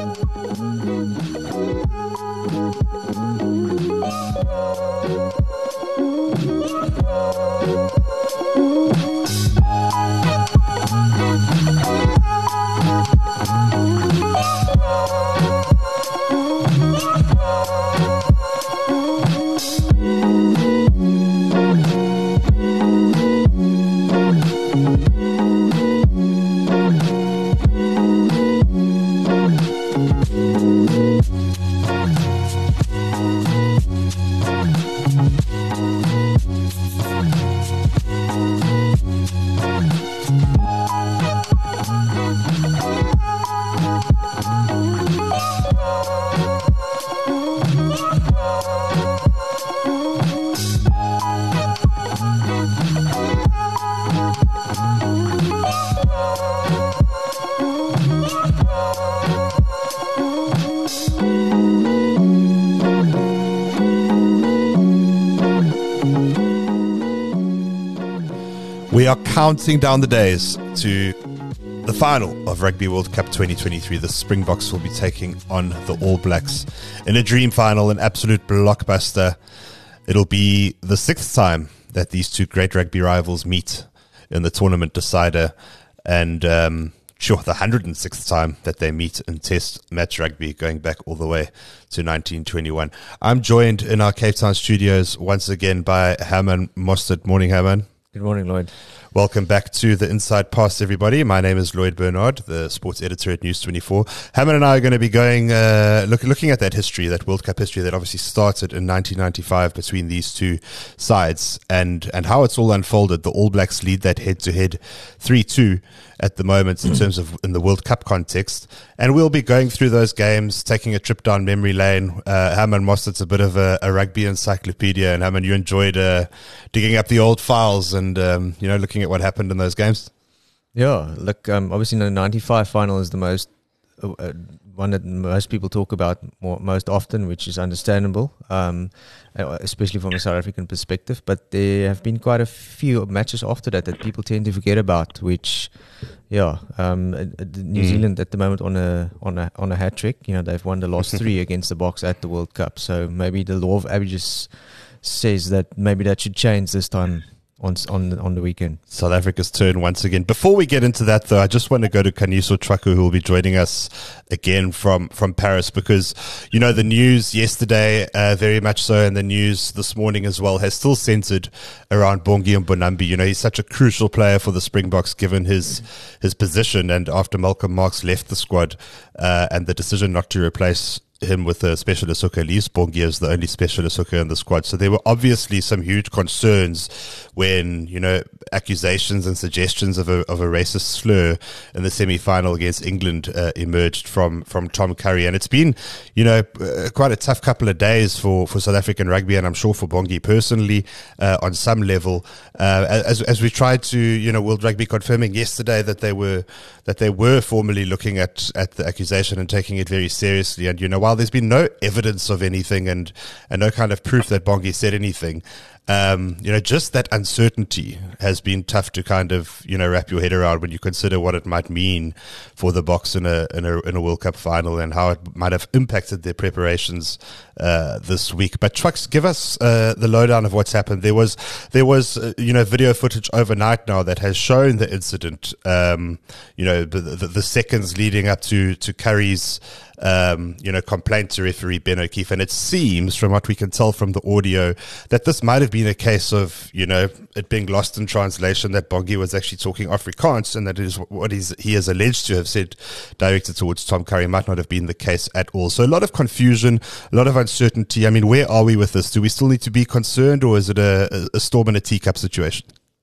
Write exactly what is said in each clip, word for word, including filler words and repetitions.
We are counting down the days to the final of Rugby World Cup twenty twenty-three. The Springboks will be taking on the All Blacks in a dream final, an absolute blockbuster. It'll be the sixth time that these two great rugby rivals meet in the tournament decider, and um, sure, the one hundred sixth time that they meet in Test match rugby, going back all the way to nineteen twenty-one. I'm joined in our Cape Town studios once again by Herman Mostert. Morning, Herman. Good morning, Lloyd. Welcome back to the Inside Pass, everybody. My name is Lloyd Bernard, the sports editor at News twenty-four. Herman and I are going to be going, uh, look, looking at that history, that World Cup history that obviously started in nineteen ninety-five between these two sides, and, and how it's all unfolded. The All Blacks lead that head-to-head three two at the moment in terms of in the World Cup context. And we'll be going through those games, taking a trip down memory lane. Uh, Herman Mostert's a bit of a, a rugby encyclopedia, and Herman, you enjoyed uh, digging up the old files and um, you know, looking at what happened in those games. Yeah, look, um, obviously the ninety-five final is the most uh, uh, one that most people talk about more, most often, which is understandable, um, especially from a South African perspective. But there have been quite a few matches after that that people tend to forget about. Which, yeah, um, uh, New mm. Zealand at the moment on a on a on a hat trick. You know, they've won the last three against the Boks at the World Cup. So maybe the law of averages says that maybe that should change this time on on on the weekend. South Africa's turn once again. Before we get into that, though, I just want to go to Kaniso Traku, who will be joining us again from, from Paris, because, you know, the news yesterday, uh, very much so, and the news this morning as well, has still centered around Bongi Mbonambi. You know, he's such a crucial player for the Springboks, given his his position, and after Malcolm Marx left the squad, uh, and the decision not to replace him with a specialist hooker, leaves Bongi as the only specialist hooker in the squad. So there were obviously some huge concerns when, you know, accusations and suggestions of a of a racist slur in the semi-final against England uh, emerged from from Tom Curry. And it's been, you know, uh, quite a tough couple of days for, for South African rugby, and I'm sure for Bongi personally uh, on some level. Uh, as as we tried to, you know, World Rugby confirming yesterday that they were that they were formally looking at at the accusation and taking it very seriously. And, you know, while there's been no evidence of anything and, and no kind of proof that Bongi said anything, um, you know, just that uncertainty has been tough to kind of, you know, wrap your head around when you consider what it might mean for the Boks in a in a in a World Cup final and how it might have impacted their preparations uh, this week. But Trucks, give us uh, the lowdown of what's happened. There was there was uh, you know, video footage overnight now that has shown the incident. Um, you know, the, the, the seconds leading up to to Curry's Um, you know, complaint to referee Ben O'Keefe, and it seems, from what we can tell from the audio, that this might have been a case of, you know, it being lost in translation, that Bongi was actually talking Afrikaans, and that is what he's, he is alleged to have said directed towards Tom Curry might not have been the case at all. So a lot of confusion, a lot of uncertainty. I mean, where are we with this? Do we still need to be concerned, or is it a, a storm in a teacup situation?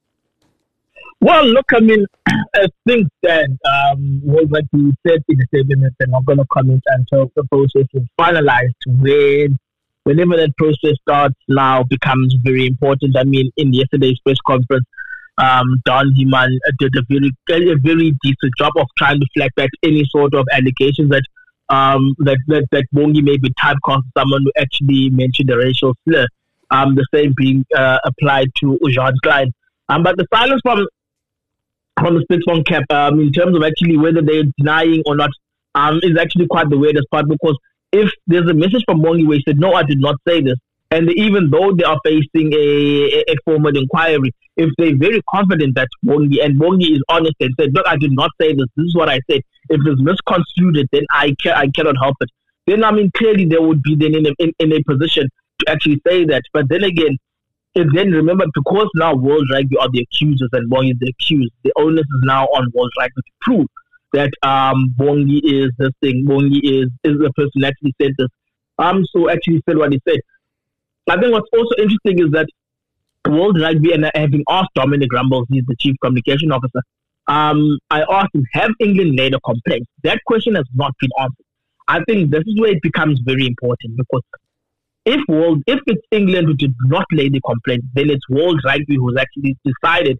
Well, look, I mean, I think that, um, well, like you said in the statement, they're not going to comment until the process is finalized. When, whenever that process starts now becomes very important. I mean, in yesterday's press conference, um, Don Heeman did a very, a very decent job of trying to flag back any sort of allegations that um, that, that, that Bongi may be typecast as someone who actually mentioned a racial slur. Um, the same being uh, applied to Jean Klein. Um, but the silence from from the Springboks camp, um, in terms of actually whether they're denying or not um, is actually quite the weirdest part, because if there's a message from Bongi where he said, no, I did not say this, and even though they are facing a, a, a formal inquiry, if they're very confident that Bongi, and Bongi is honest and said, look, I did not say this, this is what I said. If it's misconstrued, then I, ca- I cannot help it. Then, I mean, clearly they would be then in a, in, in a position to actually say that. But then again, if then remember, because now World Rugby are the accusers and Bongi is the accused, the onus is now on World Rugby to prove that um, Bongi is this thing, Bongi is, is the person who actually said this. Um, so actually said what he said. I think what's also interesting is that World Rugby, and having asked Dominic Rumbles, he's the chief communication officer, um, I asked him, have England laid a complaint? That question has not been answered. I think this is where it becomes very important, because if world, if it's England who did not lay the complaint, then it's World Rugby who's actually decided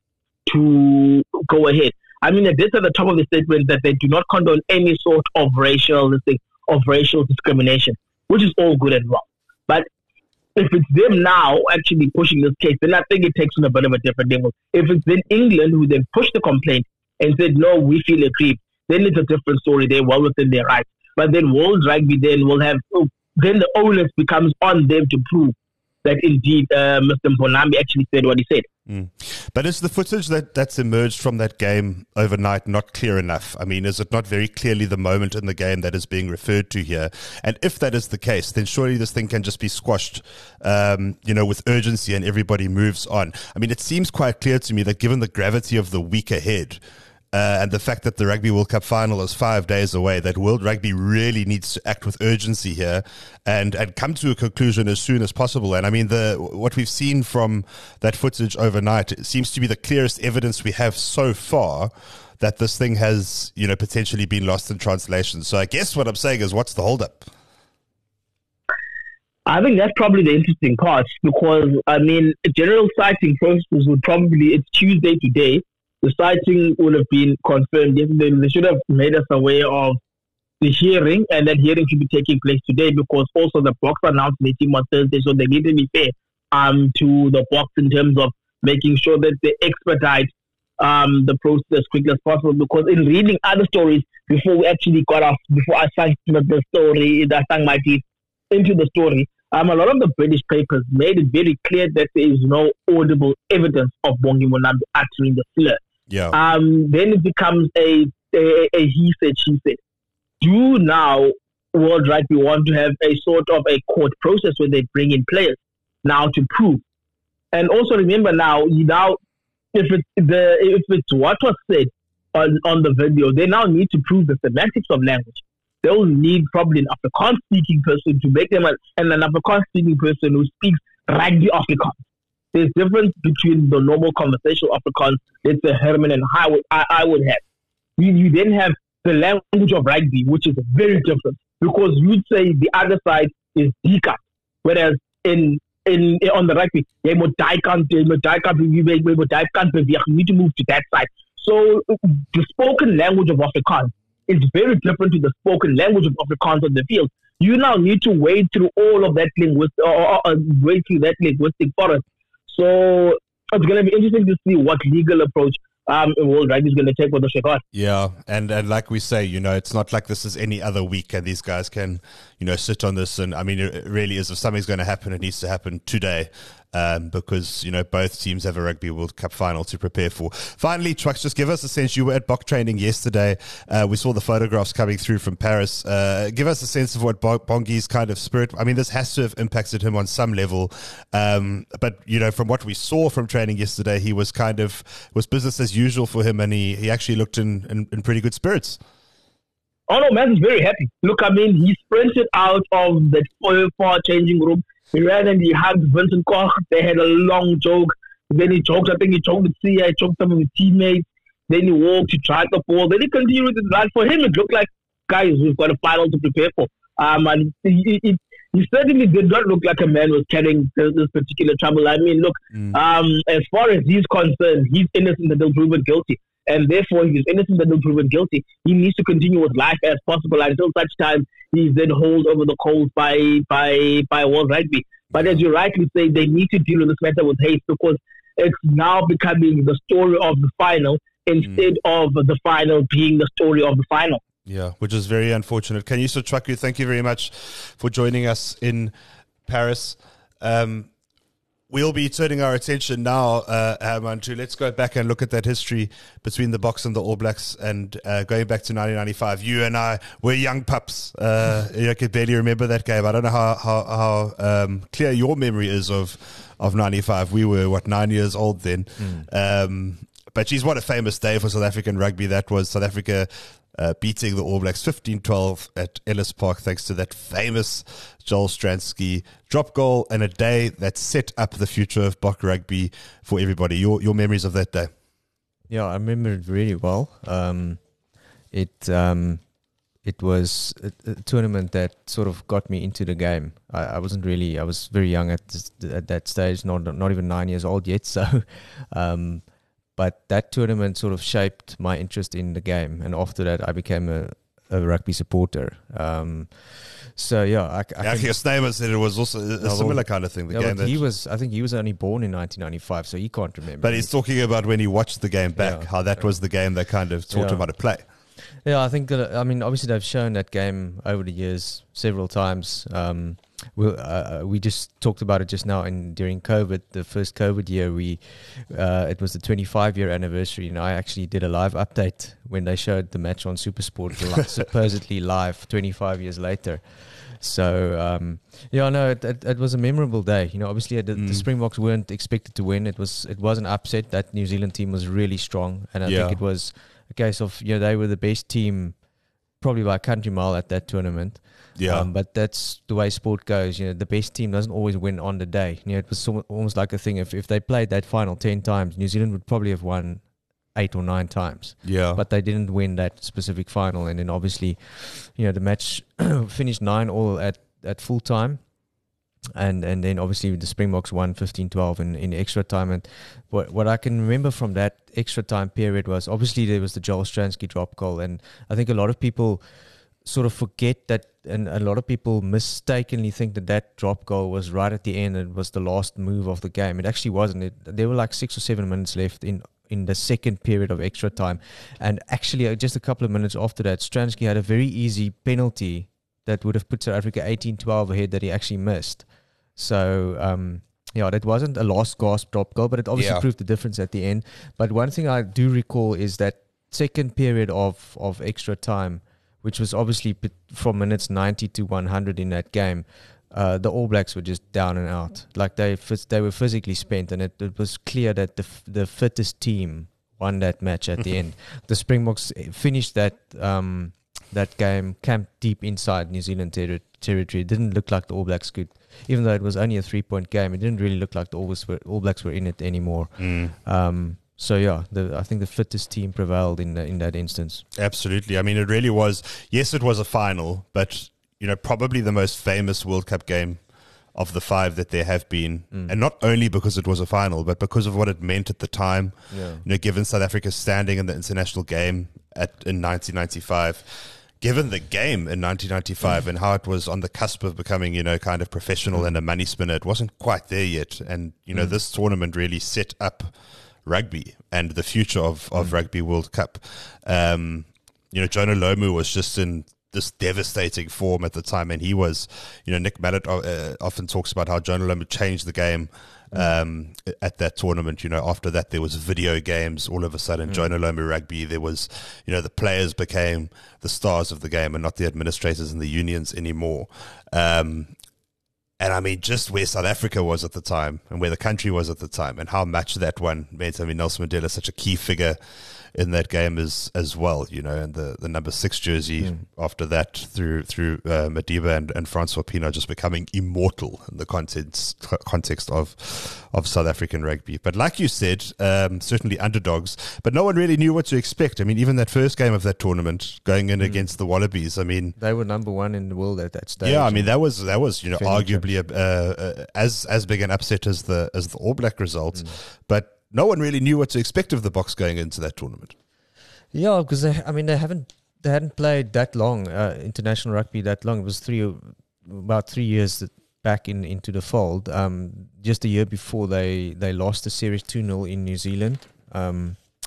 to go ahead. I mean, they did at the top of the statement that they do not condone any sort of racial, of racial discrimination, which is all good and well. But if it's them now actually pushing this case, then I think it takes on a bit of a different level. If it's then England who then pushed the complaint and said, no, we feel aggrieved, then it's a different story. They're well within their rights. But then World Rugby then will have, oh, then the onus becomes on them to prove that indeed uh, Mister Mbonambi actually said what he said. Mm. But is the footage that, that's emerged from that game overnight not clear enough? I mean, is it not very clearly the moment in the game that is being referred to here? And if that is the case, then surely this thing can just be squashed, um, you know, with urgency, and everybody moves on. I mean, it seems quite clear to me that given the gravity of the week ahead, Uh, and the fact that the Rugby World Cup final is five days away, that World Rugby really needs to act with urgency here and, and come to a conclusion as soon as possible. And I mean, the what we've seen from that footage overnight, it seems to be the clearest evidence we have so far that this thing has, you know, potentially been lost in translation. So I guess what I'm saying is, what's the holdup? I think that's probably the interesting part, because, I mean, general sighting process would probably, it's Tuesday today. The sighting would have been confirmed yesterday. They should have made us aware of the hearing, and that hearing should be taking place today, because also the box announced the team on Thursday, so they need to be fair um, to the box in terms of making sure that they expedite um, the process as quickly as possible. Because in reading other stories, before we actually got off, before I sang the story, I sang my teeth into the story, um, a lot of the British papers made it very clear that there is no audible evidence of Bongi Mbonambi uttering the slur. Yeah. Um, then it becomes a, a, a he said, she said. Do now World Rugby want to have a sort of a court process where they bring in players now to prove? And also remember now, you now if it's the if it's what was said on, on the video, they now need to prove the semantics of language. They'll need probably an Afrikaans speaking person to make them a, and an Afrikaans speaking person who speaks rugby Afrikaans. There's difference between the normal conversational Afrikaans, let's say Herman and I would, I, I would have. You, you then have the language of rugby, which is very different, because you'd say the other side is Dika, whereas in in on the rugby, you need to move to that side. So the spoken language of Afrikaans is very different to the spoken language of Afrikaans on the field. You now need to wade through all of that linguistic, or, or, or wade through that linguistic forest. So it's going to be interesting to see what legal approach um, World Rugby is going to take with the Shekar. Yeah, and, and like we say, you know, it's not like this is any other week and these guys can, you know, sit on this. And I mean, it really is, if something's going to happen, it needs to happen today. Um, because, you know, both teams have a Rugby World Cup final to prepare for. Finally, Trucks, just give us a sense. You were at Bok training yesterday. Uh, we saw the photographs coming through from Paris. Uh, give us a sense of what Bongi's kind of spirit. I mean, this has to have impacted him on some level. Um, but, you know, from what we saw from training yesterday, he was kind of, was business as usual for him, and he, he actually looked in, in, in pretty good spirits. Oh, no, man, he's very happy. Look, I mean, he sprinted out of the four changing room. He ran and he hugged Vincent Koch. They had a long joke. Then he joked. I think he joked with Sia. He joked some of his teammates. Then he walked. He tried the ball. Then he continued with his run. For him, it looked like, guys, we've got a final to prepare for. Um, and he, he, he certainly did not look like a man who was carrying this, this particular trouble. I mean, look, mm. um, as far as he's concerned, he's innocent until proven guilty. And therefore, if he's innocent until proven guilty, he needs to continue with life as possible until such time he's then hauled over the coals by by by World Rugby. But as you rightly say, they need to deal with this matter with haste, because it's now becoming the story of the final instead mm. of the final being the story of the final. Yeah, which is very unfortunate. Kagiso Chwaku, thank you very much for joining us in Paris. Um, we'll be turning our attention now, uh, Herman, to let's go back and look at that history between the Boks and the All Blacks, and uh, going back to nineteen ninety-five. You and I were young pups. Uh, I could barely remember that game. I don't know how how, how um, clear your memory is of of ninety-five. We were, what, nine years old then. Mm. Um, but geez, what a famous day for South African rugby that was. South Africa Uh, beating the All Blacks fifteen twelve at Ellis Park, thanks to that famous Joel Stransky drop goal, and a day that set up the future of Bok rugby for everybody. Your your memories of that day? Yeah, I remember it really well. Um, it um, it was a, a tournament that sort of got me into the game. I, I wasn't really, I was very young at this, at that stage, not not even nine years old yet. So. Um, But that tournament sort of shaped my interest in the game, and after that, I became a, a rugby supporter. Um, so yeah, I, I yeah, can, Snyman said it was also a, a similar kind of thing. The yeah, game that he was, I think he was only born in nineteen ninety-five, so he can't remember. But he's talking about when he watched the game back, yeah, how that yeah. was the game that kind of taught yeah. him how to play. Yeah, I think that, I mean, obviously they've shown that game over the years several times. Um, we uh, we just talked about it just now, and during COVID, the first COVID year, we uh, it was the twenty-five year anniversary, and I actually did a live update when they showed the match on SuperSport, supposedly live twenty-five years later. So um, yeah, no, it, it, it was a memorable day. You know, obviously the, mm. the Springboks weren't expected to win. It was it was an upset. That New Zealand team was really strong, and I yeah. think it was a case of, you know, they were the best team probably by a country mile at that tournament. Yeah. Um, but that's the way sport goes. You know, the best team doesn't always win on the day. You know, it was so, almost like a thing. If if they played that final ten times, New Zealand would probably have won eight or nine times. Yeah. But they didn't win that specific final, and then obviously, you know, the match finished nine all at at full time. And and then obviously the Springboks won fifteen twelve in, in extra time. And what what I can remember from that extra time period was, obviously there was the Joel Stransky drop goal. And I think a lot of people sort of forget that, and a lot of people mistakenly think that that drop goal was right at the end and was the last move of the game. It actually wasn't. It, there were like six or seven minutes left in, in the second period of extra time. And actually just a couple of minutes after that, Stransky had a very easy penalty that would have put South Africa eighteen twelve ahead that he actually missed. So, um, yeah, that wasn't a last gasp drop goal, but it obviously yeah. proved the difference at the end. But one thing I do recall is that second period of, of extra time, which was obviously from minutes ninety to one hundred in that game, uh, the All Blacks were just down and out. Like they they were physically spent, and it, it was clear that the the fittest team won that match at the end. The Springboks finished that um, that game camped deep inside New Zealand ter- territory. It didn't look like the All Blacks could, even though it was only a three-point game, it didn't really look like the All Blacks were, All Blacks were in it anymore. Mm. Um, so yeah, the, I think the fittest team prevailed in the, in that instance. Absolutely. I mean, it really was. Yes, it was a final, but you know, probably the most famous World Cup game of the five that there have been, mm. and not only because it was a final, but because of what it meant at the time. Yeah. You know, given South Africa's standing in the international game at in nineteen ninety-five. Given the game in nineteen ninety-five mm. and how it was on the cusp of becoming, you know, kind of professional mm. and a money spinner, it wasn't quite there yet. And, you know, mm. this tournament really set up rugby and the future of, of mm. Rugby World Cup. Um, you know, Jonah Lomu was just in this devastating form at the time. And he was, you know, Nick Mallett uh, often talks about how Jonah Lomu changed the game um, at that tournament. You know, after that, there was video games all of a sudden, mm. Jonah Lomu rugby. There was, you know, the players became the stars of the game and not the administrators and the unions anymore. Um, and I mean, just where South Africa was at the time and where the country was at the time and how much that one meant. I mean, Nelson Mandela is such a key figure in that game as as well, you know, and the, the number six jersey mm. after that through through uh, Madiba and, and Francois Pienaar just becoming immortal in the context context of of South African rugby. But like you said, um, certainly underdogs, but no one really knew what to expect. I mean, even that first game of that tournament going in mm. against the Wallabies, I mean, they were number one in the world at that stage. Yeah, I mean, that was that was you know arguably a, uh, uh, as as big an upset as the as the All Black result, mm. but no one really knew what to expect of the Boks going into that tournament. Yeah, because they, I mean, they haven't, they hadn't played that long, uh, international rugby that long. It was three, about three years back in into the fold. Um, just a year before they, they lost the series two nil in New Zealand, um,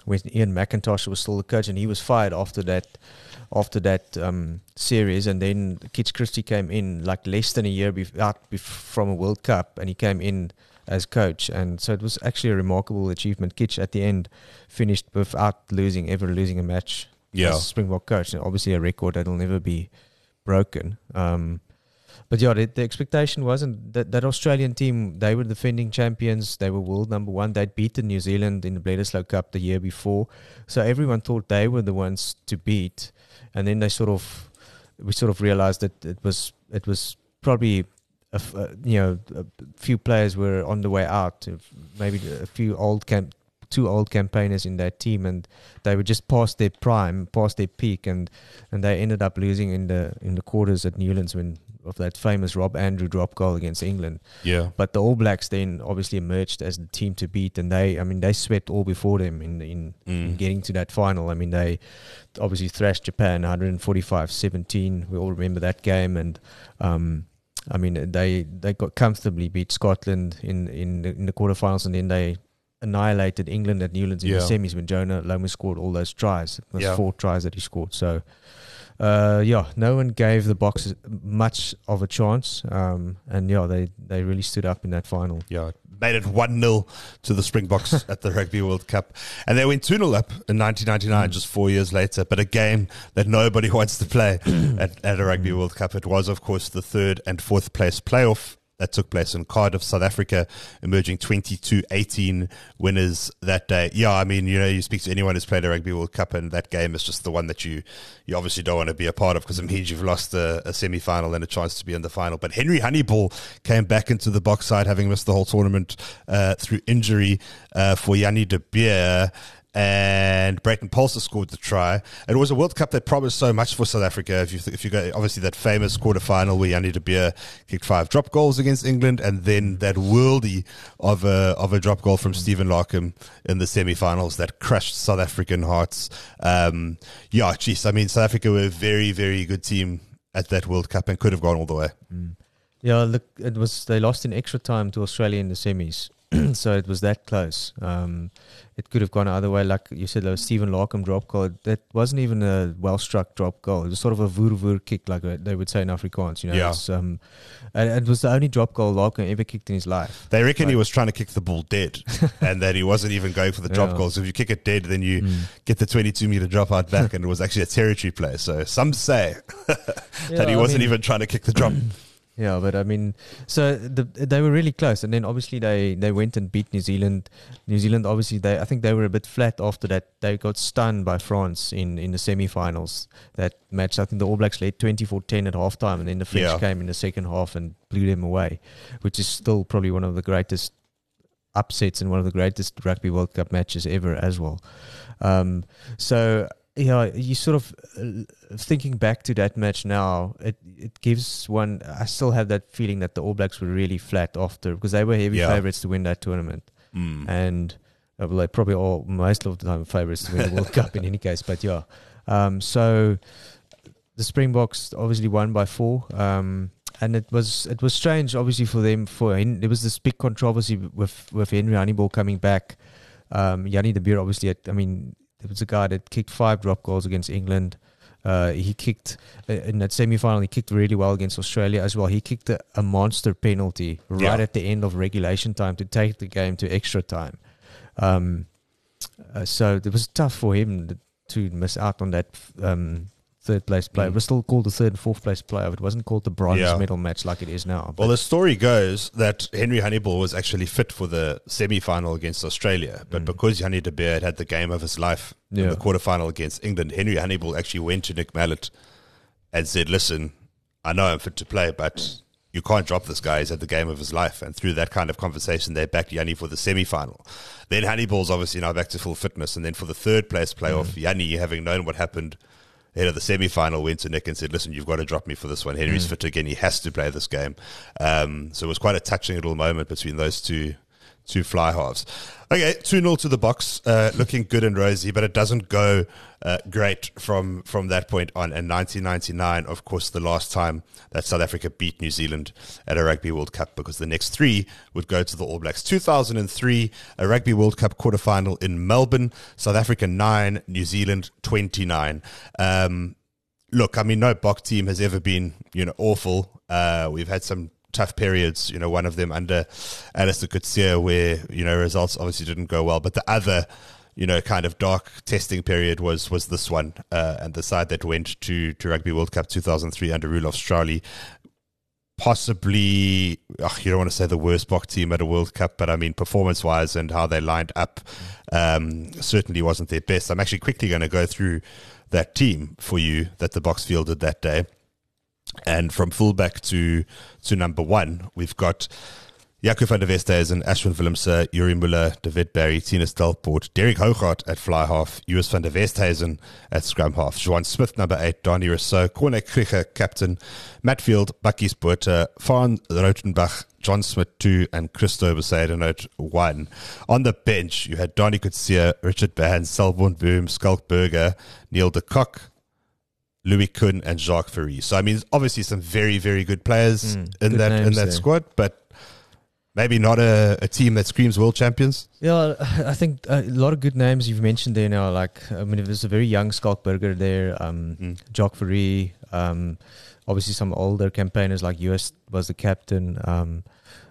when Ian McIntosh was still the coach, and he was fired after that after that um, series, and then Kitch Christie came in like less than a year bef- out bef- from a World Cup, and he came in as coach, and so it was actually a remarkable achievement. Kitch at the end finished without losing, ever losing a match yeah. as Springbok coach, and obviously a record that will never be broken. Um, but yeah, the, the expectation wasn't that that Australian team, they were defending champions, they were world number one, they'd beaten New Zealand in the Bledisloe Cup the year before, so everyone thought they were the ones to beat. And then they sort of, we sort of realized that it was it was probably, a f- uh, you know, a few players were on the way out. Maybe a few old camp, two old campaigners in that team, and they were just past their prime, past their peak, and, and they ended up losing in the in the quarters at Newlands when of that famous Rob Andrew drop goal against England. Yeah. But the All Blacks then obviously emerged as the team to beat, and they, I mean, they swept all before them in in, mm. in getting to that final. I mean, they obviously thrashed Japan one forty-five seventeen. We all remember that game, and um, I mean, they they got comfortably beat Scotland in in the, in the quarterfinals, and then they annihilated England at Newlands in yeah. the semis when Jonah Lomu scored all those tries. It was yeah. four tries that he scored. So. Uh, yeah, no one gave the Boxers much of a chance, um, and yeah, they, they really stood up in that final. Yeah, made it one nil to the Springboks at the Rugby World Cup, and they went two nil up in nineteen ninety-nine, mm. just four years later. But a game that nobody wants to play at, at a Rugby World Cup. It was, of course, the third and fourth place playoff that took place in Cardiff, South Africa, emerging twenty-two eighteen winners that day. Yeah, I mean, you know, you speak to anyone who's played a Rugby World Cup, and that game is just the one that you you obviously don't want to be a part of, because it means you've lost a, a semi-final and a chance to be in the final. But Henry Honeyball came back into the box side, having missed the whole tournament uh, through injury uh, for Jannie de Beer. And Brayton Polster scored the try. It was a World Cup that promised so much for South Africa. If you th- if you go, obviously that famous quarterfinal where Jannie de Beer kicked five drop goals against England, and then that worldie of a of a drop goal from Stephen Larkham in the semi-finals that crushed South African hearts. Um, yeah, geez, I mean, South Africa were a very very good team at that World Cup and could have gone all the way. Mm. Yeah, look, it was they lost in extra time to Australia in the semis. So it was that close. Um, it could have gone either way. Like you said, there was Stephen Larkham drop goal. That wasn't even a well-struck drop goal. It was sort of a voer-voer kick, like they would say in Afrikaans. You know, yeah. It's, um, and it was the only drop goal Larkham ever kicked in his life. They reckon like, he was trying to kick the ball dead, and that he wasn't even going for the drop yeah. goal. So if you kick it dead, then you mm. get the twenty-two meter drop out back, and it was actually a territory play. So some say yeah, that he wasn't I mean, even trying to kick the drop. Yeah, but I mean, so the, they were really close, and then obviously they, they went and beat New Zealand. New Zealand, obviously, they I think they were a bit flat after that. They got stunned by France in, in the semi-finals. That match, I think the All Blacks led twenty-four ten at halftime, and then the French yeah. came in the second half and blew them away, which is still probably one of the greatest upsets and one of the greatest Rugby World Cup matches ever as well. Um, so... Yeah, you sort of uh, thinking back to that match now, it it gives one. I still have that feeling that the All Blacks were really flat after, because they were heavy yeah. favourites to win that tournament, mm. and uh, well, they probably all most of the time favourites to win the World Cup in any case. But yeah, um, so the Springboks obviously won by four. Um, And it was it was strange, obviously, for them. For there was this big controversy with with Henry Honeyball coming back. Um, Jannie de Beer, obviously, had, I mean. There was a guy that kicked five drop goals against England. Uh, he kicked, uh, in that semi-final, he kicked really well against Australia as well. He kicked a, a monster penalty right yeah. at the end of regulation time to take the game to extra time. Um, uh, so it was tough for him to miss out on that um, third place play. Mm. It was still called the third and fourth place playoff. It wasn't called the bronze yeah. medal match like it is now. Well, the story goes that Henry Honeyball was actually fit for the semi-final against Australia, but mm. because Jannie de Beer had had the game of his life yeah. in the quarterfinal against England, Henry Honeyball actually went to Nick Mallett and said, listen, I know I'm fit to play, but you can't drop this guy. He's had the game of his life. And through that kind of conversation, they backed Jannie for the semi-final. Then Honeyball's obviously now back to full fitness. And then for the third place playoff, mm. Jannie, having known what happened ahead of the semi-final, went to Nick and said, listen, you've got to drop me for this one. Henry's mm. fit again. He has to play this game. Um, so it was quite a touching little moment between those two to fly halves. Okay, two nil to the Boks, uh, looking good and rosy, but it doesn't go uh, great from from that point on. And nineteen ninety-nine, of course, the last time that South Africa beat New Zealand at a Rugby World Cup, because the next three would go to the All Blacks. two thousand three, a Rugby World Cup quarterfinal in Melbourne, South Africa nine, New Zealand twenty-nine. Um, look, I mean, no Bok team has ever been, you know, awful. Uh, we've had some tough periods, you know, one of them under Alistair Coetzee, where, you know, results obviously didn't go well, but the other, you know, kind of dark testing period was was this one, uh, and the side that went to, to Rugby World Cup two thousand three under Roelof Strali, possibly, oh, you don't want to say the worst Bok team at a World Cup, but I mean, performance-wise and how they lined up, um, certainly wasn't their best. I'm actually quickly going to go through that team for you that the Boks fielded that day. And from fullback to to number one, we've got Jaco van der Westhuizen, Ashwin Willemse, Yuri Muller, David Barry, Tinus Delport, Derek Hougaard at fly half, U S van der Westhuizen at scrum half, Johan Smith number eight, Donnie Rousseau, Corne Krige captain, Matt Field, Bakkies Botha, Van Rautenbach, John Smith two, and Christo Besaidenout one. On the bench, you had Donnie Coetzee, Richard Barnes, Selborne Boom, Skulk Burger, Neil de Kock, Louis Kuhn, and Jacques Ferry. So, I mean, obviously some very, very good players Mm, in good that in names that there. squad, but maybe not a, a team that screams world champions. Yeah, I think a lot of good names you've mentioned there now. Like, I mean, there's a very young Skalkberger there, um, Mm. Jacques Ferry, um, obviously some older campaigners like U S was the captain, um,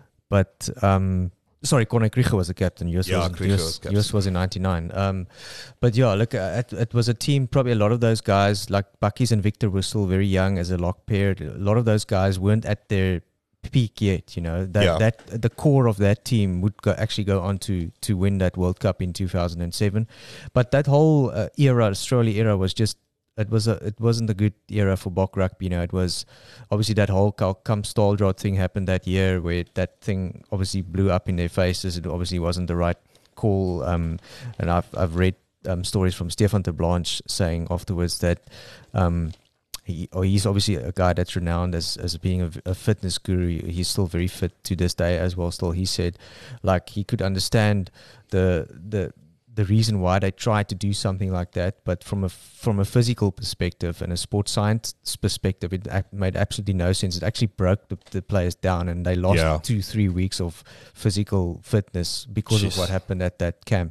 but um, sorry, Corne Krige was the captain. U S Yeah, was, Krige U S, was captain. U S was in ninety-nine. Um, but yeah, look, uh, it, it was a team. Probably a lot of those guys, like Bakkies and Victor, were still very young as a lock pair. A lot of those guys weren't at their peak yet. You know that Yeah. that the core of that team would go, actually go on to to win that World Cup in two thousand seven. But that whole uh, era, Australia era, was just. It was a. It wasn't a good era for Bok rugby. You know, it was obviously that whole Come Staldrod thing happened that year, where that thing obviously blew up in their faces. It obviously wasn't the right call. Um, and I've I've read um, stories from Stefan de Blanche saying afterwards that um, he or he's obviously a guy that's renowned as as being a, a fitness guru. He's still very fit to this day as well. Still, he said, like, he could understand the the. the reason why they tried to do something like that, but from a from a physical perspective and a sports science perspective, it ac- made absolutely no sense. It actually broke the, the players down, and they lost Yeah. two three weeks of physical fitness because Jeez. of what happened at that camp.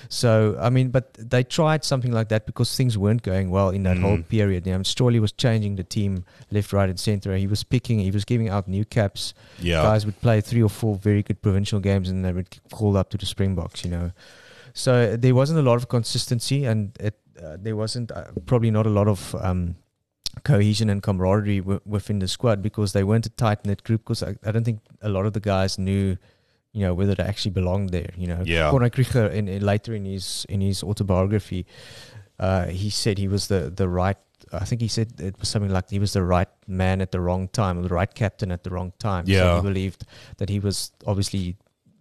So I mean, but they tried something like that because things weren't going well in that Mm. whole period. You know, Strawley was changing the team left, right, and centre. He was picking, he was giving out new caps. Yeah. Guys would play three or four very good provincial games, and they would get called up to the Springboks. You know. So there wasn't a lot of consistency, and it, uh, there wasn't uh, probably not a lot of um, cohesion and camaraderie w- within the squad, because they weren't a tight knit group. Because I, I don't think a lot of the guys knew, you know, whether they actually belonged there. You know, Yeah. Corne Krige in, in later in his in his autobiography, uh, he said he was the the right. I think he said it was something like he was the right man at the wrong time, or the right captain at the wrong time. So Yeah. he believed that he was obviously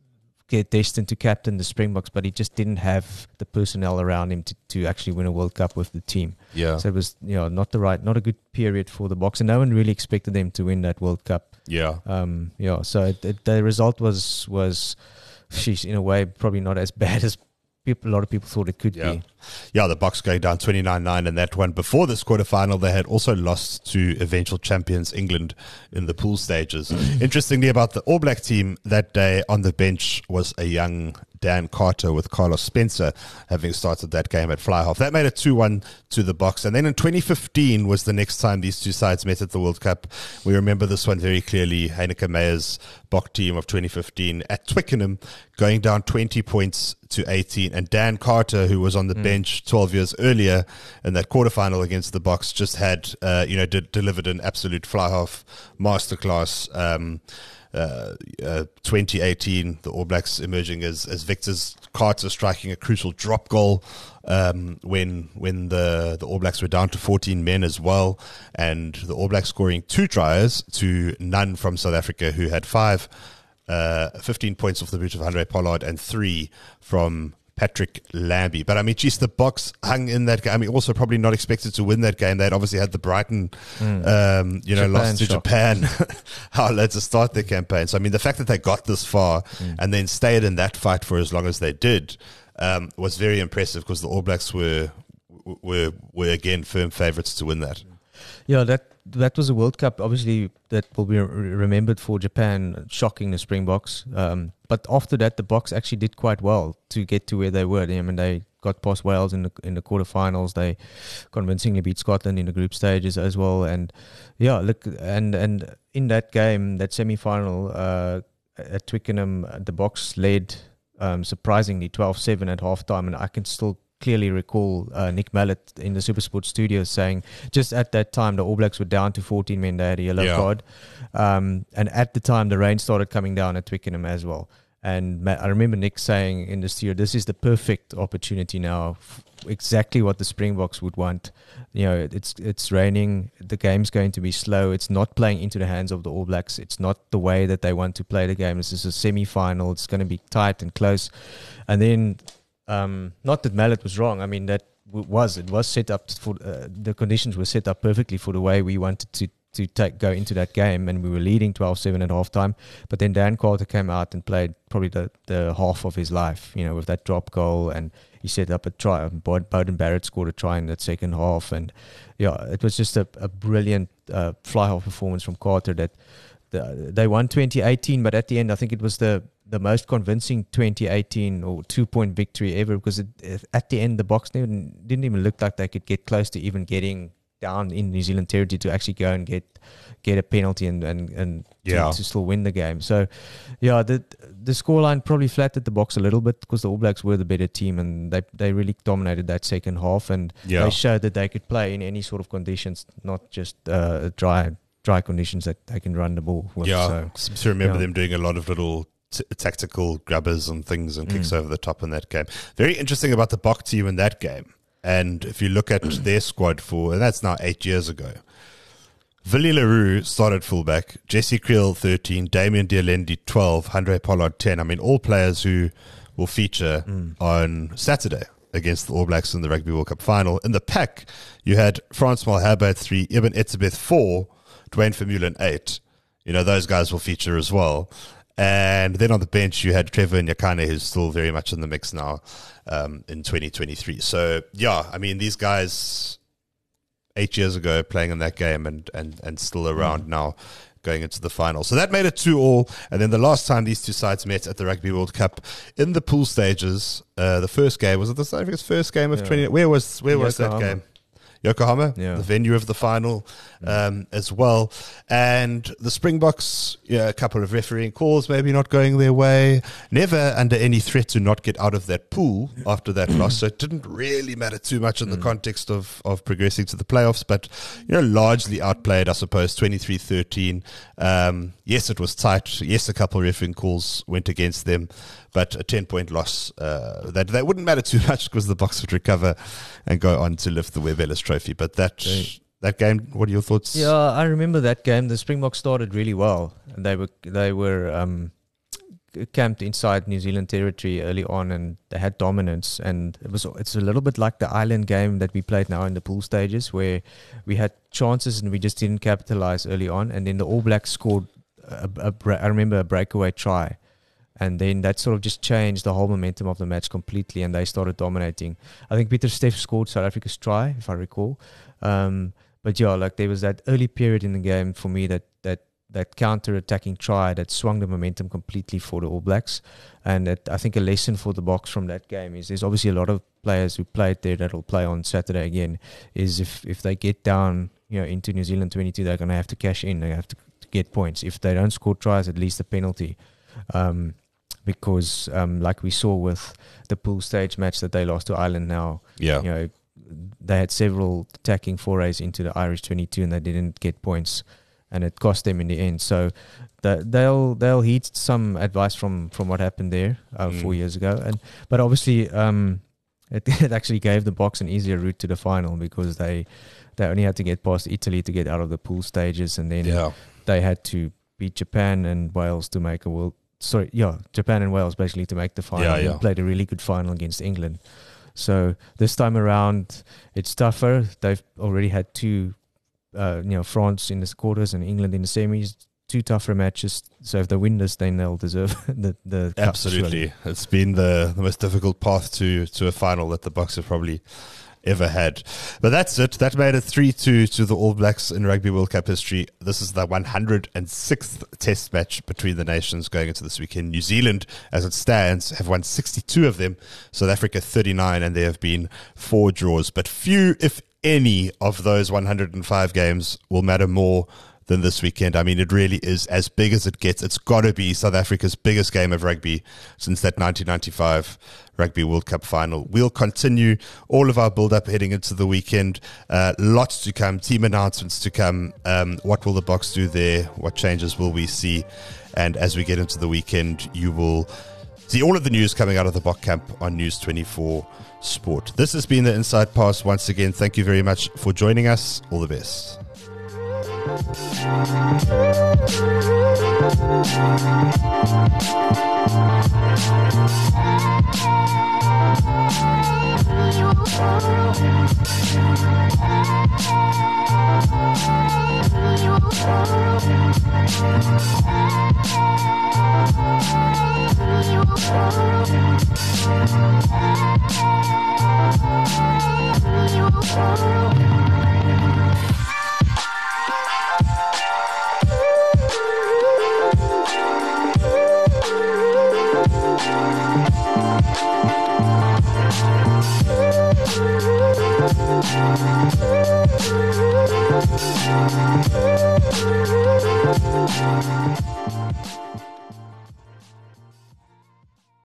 get destined to captain the Springboks, but he just didn't have the personnel around him to, to actually win a World Cup with the team. Yeah. So it was, you know, not the right, not a good period for the Boks, and no one really expected them to win that World Cup. Yeah. Um, yeah, so it, it, the result was was, sheesh, in a way, probably not as bad as people, a lot of people thought it could Yeah. be. Yeah, the Boks going down twenty-nine nine in that one. Before this quarterfinal, they had also lost to eventual champions England in the pool stages. Interestingly, about the All Black team that day, on the bench was a young Dan Carter, with Carlos Spencer having started that game at fly half. That made it two one to the Boks. And then in twenty fifteen was the next time these two sides met at the World Cup. We remember this one very clearly. Heineke Meyer's Bok team of twenty fifteen at Twickenham, going down twenty points to eighteen. And Dan Carter, who was on the bench twelve years earlier in that quarterfinal against the Boks, just had, uh, you know, did, delivered an absolute fly half masterclass. Um, uh, uh, twenty eighteen, the All Blacks emerging as, as victors. Carter striking a crucial drop goal um, when when the, the All Blacks were down to fourteen men as well, and the All Blacks scoring two tries to none from South Africa, who had five, uh, fifteen points off the boot of Andre Pollard and three from Patrick Lambie. But I mean, geez, the Boks hung in that game. I mean, also probably not expected to win that game. They'd obviously had the Brighton, mm. um, you know, Japan loss to shock. Japan, how late to start their campaign. So, I mean, the fact that they got this far mm. and then stayed in that fight for as long as they did um, was very impressive, because the All Blacks were, were, were again, firm favourites to win that. Yeah, that that was a World Cup, obviously, that will be remembered for Japan shocking the Springboks. Um, but after that, the Boks actually did quite well to get to where they were. I mean, they got past Wales in the in the quarterfinals. They convincingly beat Scotland in the group stages as well. And yeah, look, and and in that game, that semi-final uh, at Twickenham, the Boks led um, surprisingly twelve seven at halftime, and I can still clearly recall uh, Nick Mallett in the Supersport studio saying just at that time the All Blacks were down to fourteen men. They had a yellow yeah. card, um, and at the time the rain started coming down at Twickenham as well. And Ma- I remember Nick saying in the studio, "This is the perfect opportunity now, f- exactly what the Springboks would want. You know, it's it's raining, the game's going to be slow. It's not playing into the hands of the All Blacks. It's not the way that they want to play the game. This is a semi-final. It's going to be tight and close." And then. Um, not that Mallet was wrong. I mean, that w- was it was set up for uh, the conditions were set up perfectly for the way we wanted to to take go into that game, and we were leading twelve seven at halftime. But then Dan Carter came out and played probably the, the half of his life, you know, with that drop goal, and he set up a try. Bowden Barrett scored a try in that second half, and yeah, it was just a, a brilliant uh, fly half performance from Carter. That the, they won twenty eighteen, but at the end, I think it was the the most convincing twenty eighteen or two-point victory ever, because it, it, at the end, the Boks didn't, didn't even look like they could get close to even getting down in New Zealand territory to actually go and get get a penalty and, and, and yeah. to, to still win the game. So, yeah, the the scoreline probably flattered the Boks a little bit, because the All Blacks were the better team, and they they really dominated that second half, and yeah. they showed that they could play in any sort of conditions, not just uh, dry dry conditions that they can run the ball with. Yeah, so, I seem to remember yeah. them doing a lot of little T- tactical grubbers and things and kicks mm. over the top in that game. Very interesting about the Bok team in that game. And if you look at their squad for, and that's now eight years ago, Willie Leroux started fullback, Jesse Creel thirteen, Damien Dialendi twelve, Andre Pollard ten. I mean, all players who will feature mm. on Saturday against the All Blacks in the Rugby World Cup final. In the pack, you had Frans Malherbe at three, Ibn Etzebeth four, Dwayne Vermeulen eight. You know, those guys will feature as well. And then on the bench, you had Trevor Nyakane, who's still very much in the mix now um, in twenty twenty-three. So, yeah, I mean, these guys eight years ago playing in that game and, and, and still around mm. now going into the final. So that made it two all. And then the last time these two sides met at the Rugby World Cup in the pool stages, uh, the first game, was it the South Africa's first game of yeah. twenty? Where was where was that game? Yokohama, yeah. the venue of the final um, as well. And the Springboks, yeah, a couple of refereeing calls maybe not going their way. Never under any threat to not get out of that pool after that loss. So it didn't really matter too much in mm. the context of, of progressing to the playoffs. But, you know, largely outplayed, I suppose, twenty-three thirteen. Um, yes, it was tight. Yes, a couple of refereeing calls went against them. But a ten-point loss, uh, that, that wouldn't matter too much, because the Boks would recover and go on to lift the Webb Ellis Trophy. But that okay. that game, what are your thoughts? Yeah, I remember that game. The Springboks started really well. And they were they were um, camped inside New Zealand territory early on, and they had dominance. And it was it's a little bit like the Island game that we played now in the pool stages, where we had chances and we just didn't capitalize early on. And then the All Blacks scored, a, a, I remember, a breakaway try. And then that sort of just changed the whole momentum of the match completely, and they started dominating. I think Peter Steff scored South Africa's try, if I recall. Um, but yeah, like there was that early period in the game for me that that that counter-attacking try that swung the momentum completely for the All Blacks. And that, I think a lesson for the Boks from that game is there's obviously a lot of players who played there that will play on Saturday again, is if, if they get down, you know, into New Zealand twenty-two, they're going to have to cash in. They have to, to get points. If they don't score tries, at least a penalty. Um, because um, like we saw with the pool stage match that they lost to Ireland now, yeah. you know, they had several attacking forays into the Irish twenty-two and they didn't get points, and it cost them in the end. So the, they'll they'll heed some advice from, from what happened there uh, mm. four years ago. And but obviously um, it, it actually gave the Boks an easier route to the final, because they they only had to get past Italy to get out of the pool stages, and then yeah. they had to beat Japan and Wales to make a world sorry, yeah, Japan and Wales basically to make the final. Yeah, yeah. They played a really good final against England. So this time around, it's tougher. They've already had two, uh, you know, France in the quarters and England in the semis. Two tougher matches. So if they win this, then they'll deserve the the cup, Absolutely. surely. It's been the, the most difficult path to, to a final that the Bucks have probably ever had. But that's it. That made it three two to the All Blacks in Rugby World Cup history. This is the one hundred sixth test match between the nations going into this weekend. New Zealand, as it stands, have won sixty-two of them. South Africa thirty-nine, and there have been four draws. But few, if any, of those one hundred five games will matter more than this weekend. I mean, it really is as big as it gets. It's got to be South Africa's biggest game of rugby since that nineteen ninety-five Rugby World Cup final. We'll continue all of our build-up heading into the weekend. Uh, lots to come, team announcements to come. Um, what will the Boks do there? What changes will we see? And as we get into the weekend, you will see all of the news coming out of the Bok camp on News twenty-four Sport. This has been the Inside Pass once again. Thank you very much for joining us. All the best.